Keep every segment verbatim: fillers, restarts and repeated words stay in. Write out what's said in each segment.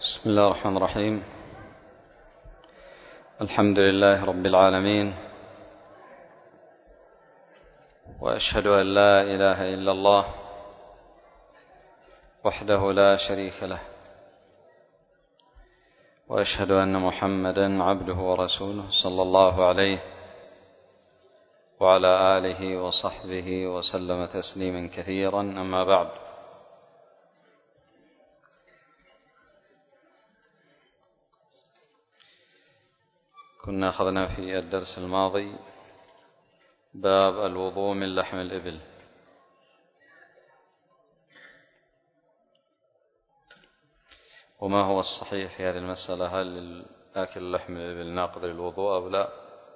بسم الله الرحمن الرحيم. الحمد لله رب العالمين، وأشهد أن لا إله إلا الله وحده لا شريك له، وأشهد أن محمدا عبده ورسوله صلى الله عليه وعلى آله وصحبه وسلم تسليما كثيرا. أما بعد، كنا أخذنا في الدرس الماضي باب الوضوء من لحم الإبل، وما هو الصحيح في هذه المسألة؟ هل أكل لحم الإبل ناقض للوضوء أو لا؟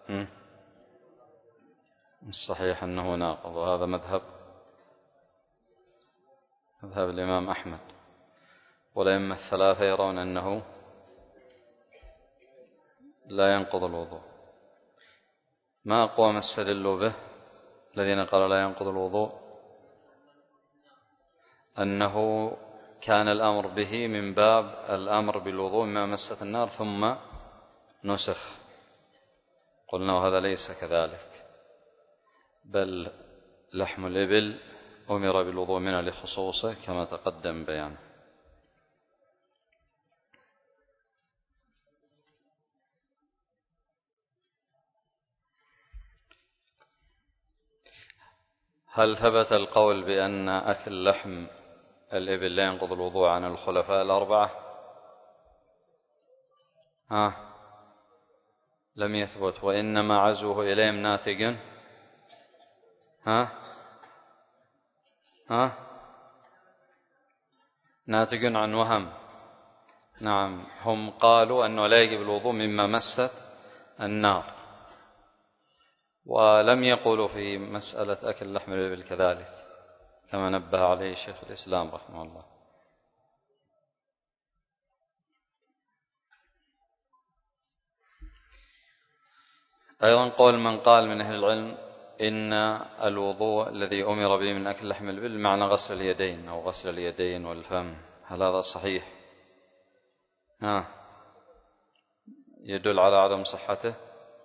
الصحيح أنه ناقض، وهذا مذهب مذهب الإمام أحمد، والأئمة الثلاثة يرون أنه لا ينقض الوضوء. ما أقوى ما استدلوا به الذين قالوا لا ينقض الوضوء؟ أنه كان الأمر به من باب الأمر بالوضوء مما مست النار ثم نسخ. قلنا وهذا ليس كذلك، بل لحم الإبل أمر بالوضوء منه لخصوصه كما تقدم بيانه. هل ثبت القول بأن أكل لحم الإبل لا ينقض الوضوء عن الخلفاء الأربعة؟ ها لم يثبت، وإنما عزوه إليهم ناتج ها ها ناتج عن وهم. نعم، هم قالوا أنه لا يجب الوضوء مما مست النار، ولم يقولوا في مسألة أكل لحم الإبل كذلك كما نبه عليه شيخ الإسلام رحمه الله. أيضا قول من قال من أهل العلم إن الوضوء الذي أمر به من أكل لحم الإبل معنى غسل اليدين أو غسل اليدين والفم، هل هذا صحيح؟ ها يدل على عدم صحته؟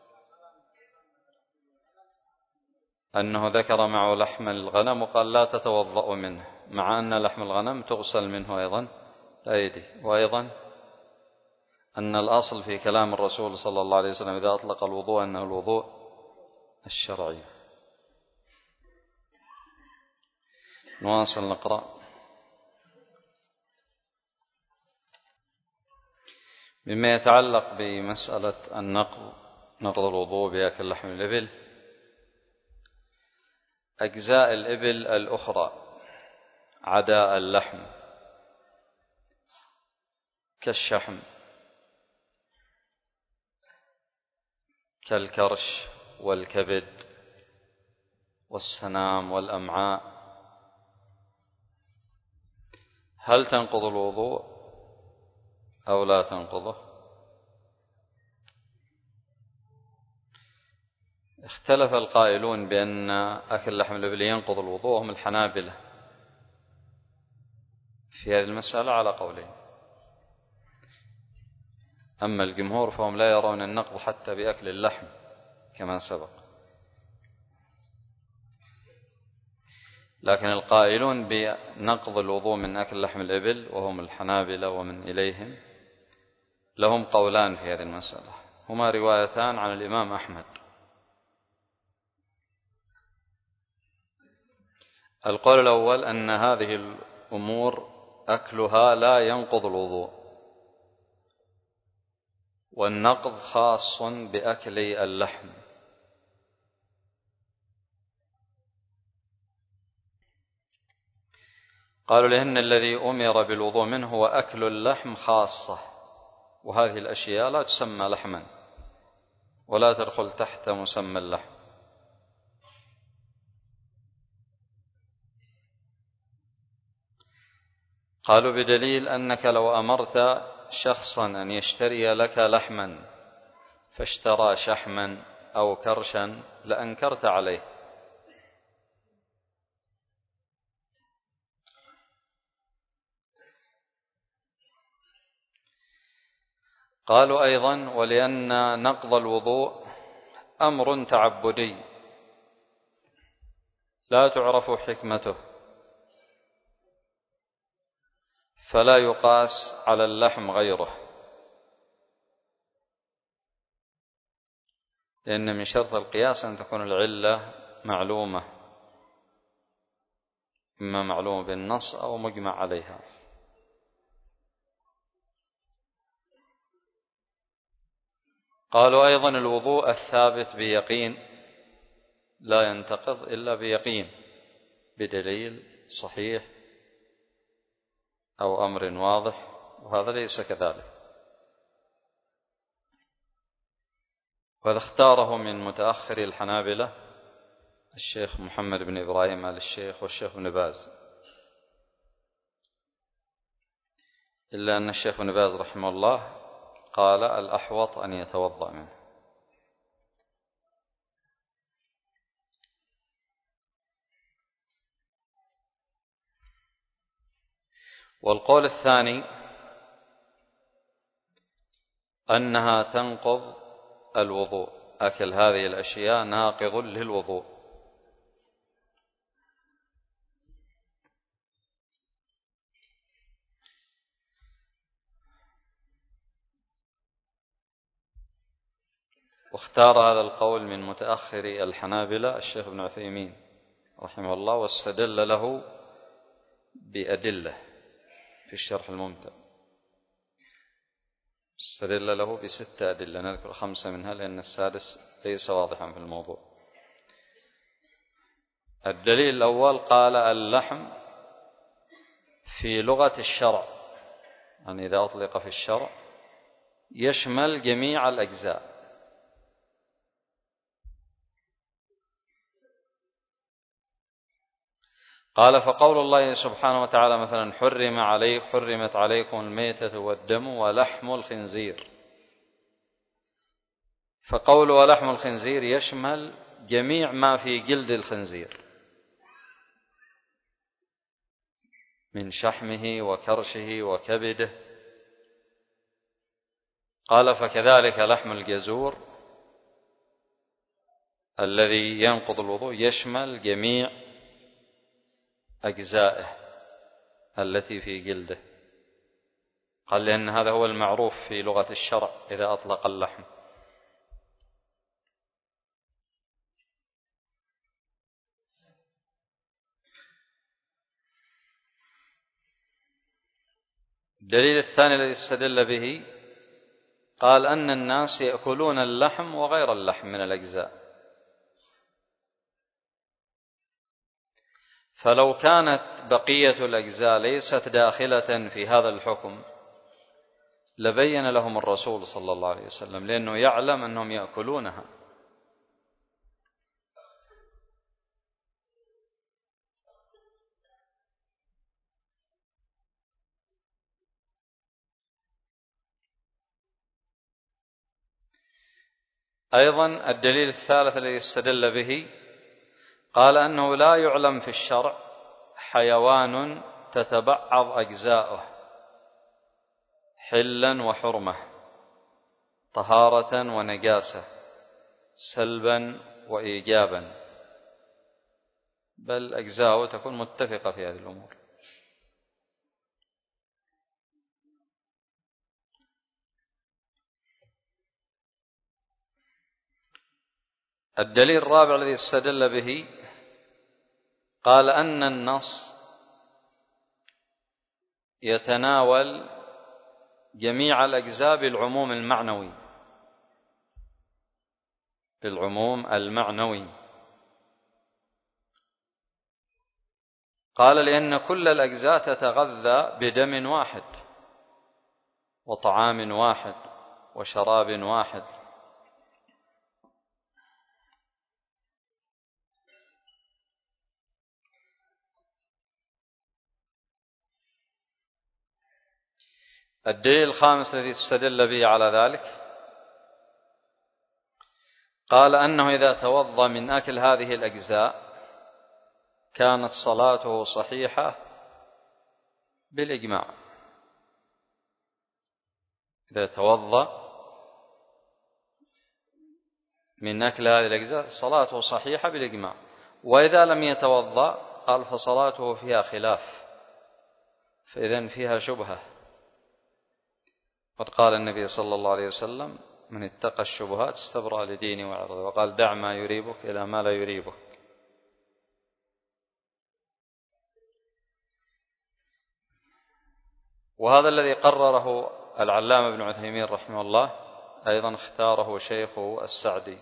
أنه ذكر معه لحم الغنم وقال لا تتوضأ منه، مع أن لحم الغنم تغسل منه أيضا الأيدي. وأيضا أن الأصل في كلام الرسول صلى الله عليه وسلم إذا أطلق الوضوء أنه الوضوء الشرعي. نواصل نقرأ. مما يتعلق بمسألة النقض نقض الوضوء بأكل لحم الإبل، أجزاء الإبل الأخرى عدا اللحم كالشحم كالكرش والكبد والسنام والأمعاء، هل تنقض الوضوء أو لا تنقضه؟ اختلف القائلون بأن أكل لحم الإبل ينقض الوضوء هم الحنابلة في هذه المسألة على قولين. أما الجمهور فهم لا يرون النقض حتى بأكل اللحم كما سبق. لكن القائلون بنقض الوضوء من أكل لحم الإبل وهم الحنابلة ومن إليهم لهم قولان في هذه المسألة، هما روايتان عن الإمام أحمد. القول الأول أن هذه الأمور أكلها لا ينقض الوضوء، والنقض خاص بأكل اللحم. قالوا لأن الذي أمر بالوضوء منه هو أكل اللحم خاصة، وهذه الأشياء لا تسمى لحما ولا تدخل تحت مسمى اللحم. قالوا بدليل أنك لو أمرت شخصا أن يشتري لك لحما فاشترى شحما أو كرشا لأنكرت عليه. قالوا أيضا ولأن نقض الوضوء أمر تعبدي لا تعرف حكمته، فلا يقاس على اللحم غيره، لأن من شرط القياس أن تكون العلة معلومة، إما معلومة بالنص أو مجمع عليها. قالوا أيضا الوضوء الثابت بيقين لا ينتقض إلا بيقين، بدليل صحيح أو أمر واضح، وهذا ليس كذلك. وهذا اختاره من متأخر الحنابلة الشيخ محمد بن إبراهيم آل الشيخ والشيخ بن باز، إلا أن الشيخ بن باز رحمه الله قال الأحوط أن يتوضأ منه. والقول الثاني أنها تنقض الوضوء، أكل هذه الأشياء ناقض للوضوء. واختار هذا القول من متأخر الحنابلة الشيخ ابن عثيمين رحمه الله، واستدل له بأدلة في الشرح الممتع، استدل له بستة أدلة، نذكر خمسة منها لأن السادس ليس واضحا في الموضوع. الدليل الأول قال اللحم في لغة الشرع، يعني إذا أطلق في الشرع يشمل جميع الأجزاء. قال فقول الله سبحانه وتعالى مثلا حرم عليك حرمت عليكم الميتة والدم ولحم الخنزير، فقول ولحم الخنزير يشمل جميع ما في جلد الخنزير من شحمه وكرشه وكبده. قال فكذلك لحم الجزور الذي ينقض الوضوء يشمل جميع أجزائه التي في جلده. قال لأن هذا هو المعروف في لغة الشرع إذا أطلق اللحم. الدليل الثاني الذي استدل به قال أن الناس يأكلون اللحم وغير اللحم من الأجزاء، فلو كانت بقية الأجزاء ليست داخلة في هذا الحكم لبين لهم الرسول صلى الله عليه وسلم، لأنه يعلم أنهم يأكلونها. أيضا الدليل الثالث الذي استدل به قال أنه لا يعلم في الشرع حيوان تتبعض أجزاؤه حلا وحرمة، طهارة ونجاسة، سلبا وإيجابا، بل أجزاؤه تكون متفقة في هذه الأمور. الدليل الرابع الذي استدل به قال أن النص يتناول جميع الأجزاء بالعموم المعنوي، بالعموم المعنوي. قال لأن كل الأجزاء تتغذى بدم واحد وطعام واحد وشراب واحد. الدليل الخامس الذي استدل به على ذلك قال أنه إذا توضأ من أكل هذه الأجزاء كانت صلاته صحيحة بالإجماع. إذا توضأ من أكل هذه الأجزاء صلاته صحيحة بالإجماع. وإذا لم يتوضأ قال فصلاته فيها خلاف، فإذن فيها شبهة. قد قال النبي صلى الله عليه وسلم من اتقى الشبهات استبرأ لدينه وعرضه، وقال دع ما يريبك إلى ما لا يريبك. وهذا الذي قرره العلامة ابن عثيمين رحمه الله، أيضا اختاره شيخه السعدي.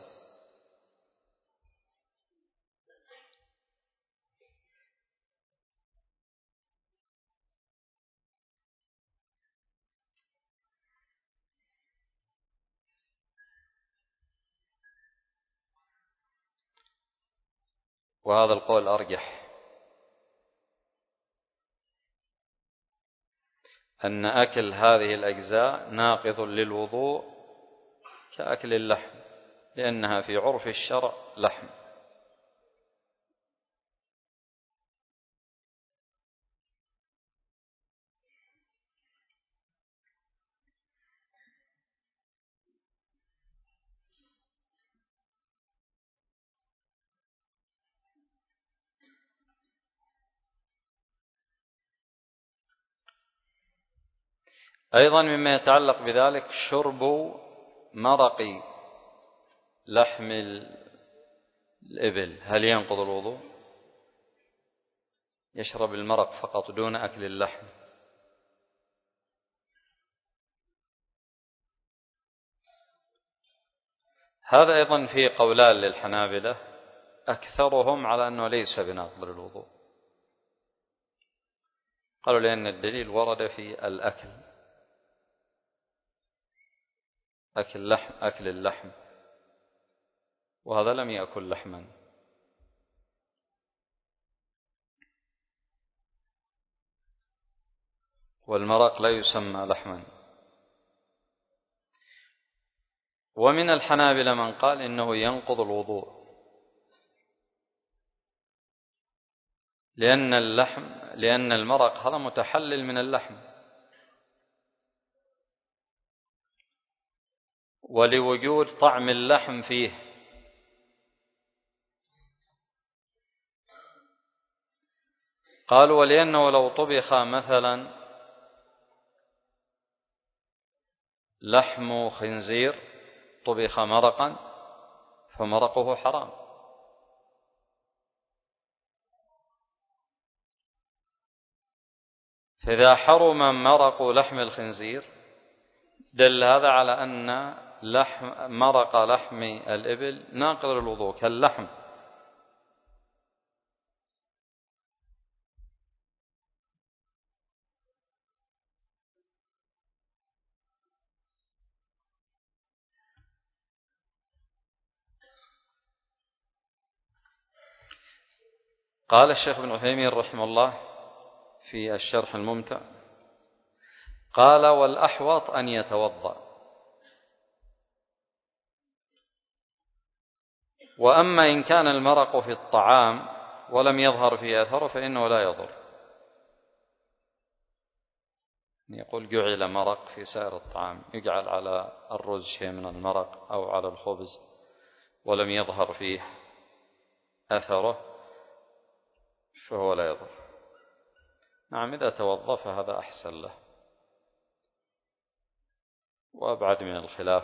وهذا القول أرجح، أن أكل هذه الأجزاء ناقض للوضوء كأكل اللحم، لأنها في عرف الشرع لحم. أيضا مما يتعلق بذلك شرب مرق لحم الإبل، هل ينقض الوضوء؟ يشرب المرق فقط دون أكل اللحم. هذا أيضا فيه قولان للحنابلة، أكثرهم على أنه ليس بناقض للوضوء. قالوا لأن الدليل ورد في الأكل، أكل لحم أكل اللحم، وهذا لم يأكل لحما. والمرق لا يسمى لحما. ومن الحنابلة من قال إنه ينقض الوضوء، لأن اللحم لأن المرق هذا متحلل من اللحم، ولوجود طعم اللحم فيه. قالوا ولأنه لو طبخ مثلا لحم خنزير طبخ مرقا فمرقه حرام. فإذا حرم مرق لحم الخنزير دل هذا على أن لحم مرق لحم الإبل ناقض للوضوء كاللحم. قال الشيخ ابن عثيمين رحمه الله في الشرح الممتع، قال والأحوط أن يتوضأ، وأما إن كان المرق في الطعام ولم يظهر فيه أثره فإنه لا يضر. يقول جعل مرق في سائر الطعام، يجعل على الرز شيء من المرق أو على الخبز ولم يظهر فيه أثره فهو لا يضر. نعم إذا توضأ فهذا أحسن له وأبعد من الخلاف.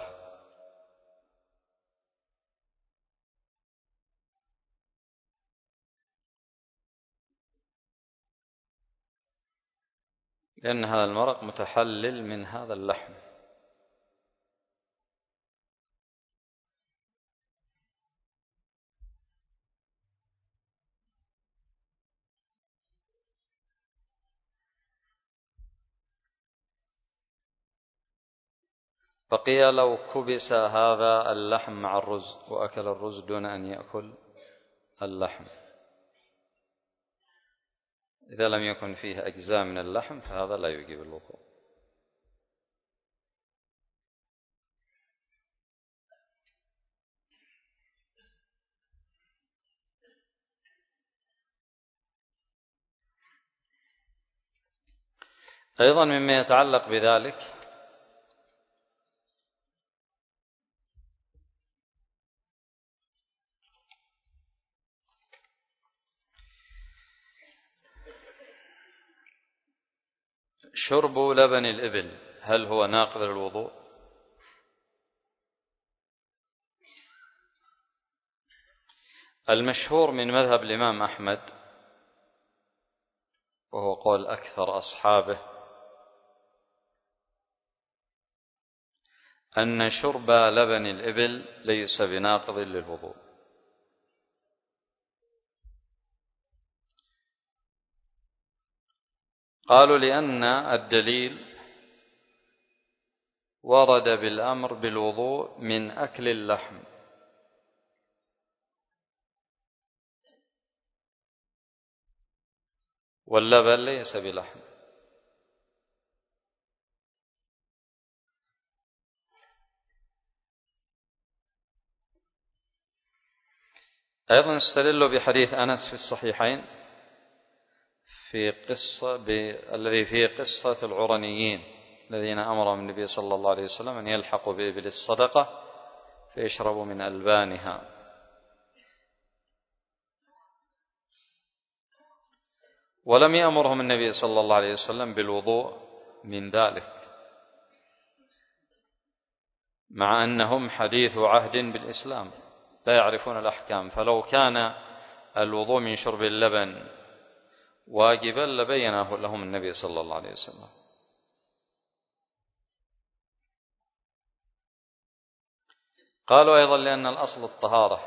لأن هذا المرق متحلل من هذا اللحم. بقي لو كبس هذا اللحم مع الرز وأكل الرز دون أن يأكل اللحم، إذا لم يكن فيه أجزاء من اللحم فهذا لا يجيب الوضوء. أيضا مما يتعلق بذلك شرب لبن الإبل هل هو ناقض للوضوء؟ المشهور من مذهب الإمام أحمد وهو قول أكثر أصحابه أن شرب لبن الإبل ليس بناقض للوضوء. قالوا لأن الدليل ورد بالأمر بالوضوء من أكل اللحم، واللبن ليس بلحم. أيضا استدلوا بحديث أنس في الصحيحين في قصة الذي فيه قصة العرنيين الذين أمرهم النبي صلى الله عليه وسلم أن يلحقوا بإبل الصدقة فيشربوا من ألبانها. ولم يأمرهم النبي صلى الله عليه وسلم بالوضوء من ذلك، مع أنهم حديث عهد بالإسلام لا يعرفون الأحكام، فلو كان الوضوء من شرب اللبن واجبا لبينه لهم النبي صلى الله عليه وسلم. قالوا أيضا لأن الأصل الطهارة،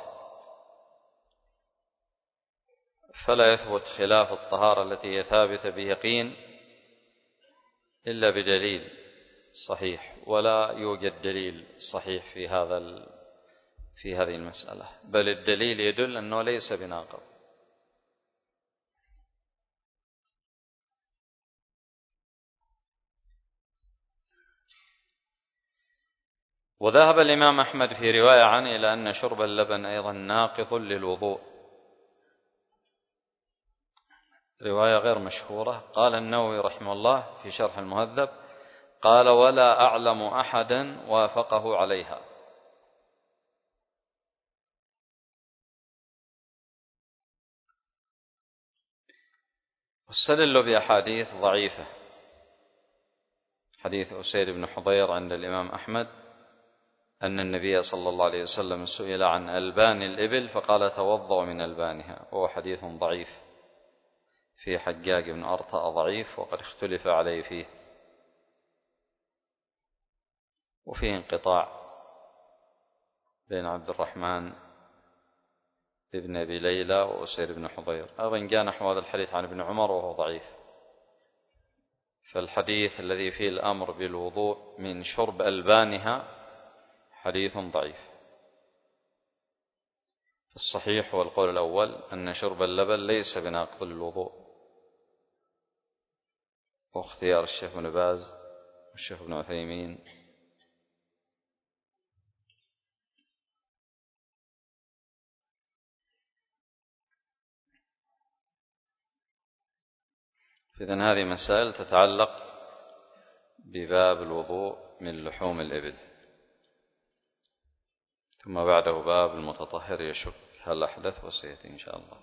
فلا يثبت خلاف الطهارة التي هي ثابتة بيقين إلا بدليل صحيح، ولا يوجد دليل صحيح في هذا في هذه المسألة، بل الدليل يدل أنه ليس بناقض. وذهب الإمام أحمد في رواية عنه إلى أن شرب اللبن أيضا ناقض للوضوء، رواية غير مشهورة. قال النووي رحمه الله في شرح المهذب قال: ولا أعلم أحدا وافقه عليها. واستدلوا بأحاديث ضعيفة، حديث أسيد بن حضير عند الإمام أحمد أن النبي صلى الله عليه وسلم سئل عن ألبان الإبل فقال: توضأ من ألبانها، وهو حديث ضعيف في حجاج بن أرطأ ضعيف وقد اختلف عليه فيه، وفيه انقطاع بين عبد الرحمن ابن أبي ليلى وأسير بن حضير. أيضا جاء نحو هذا الحديث عن ابن عمر وهو ضعيف. فالحديث الذي فيه الأمر بالوضوء من شرب ألبانها حديث ضعيف. الصحيح هو القول الأول أن شرب اللبن ليس بناقض للوضوء، واختيار الشيخ بن باز والشيخ بن عثيمين. إذن هذه مسائل تتعلق بباب الوضوء من لحوم الإبل. ثم بعده باب المتطهر يشك هل أحدث، وسيأتي إن شاء الله.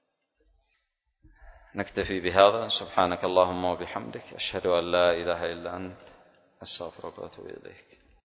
نكتفي بهذا. سبحانك اللهم وبحمدك، أشهد أن لا إله إلا أنت، أستغفرك وأتوب إليك.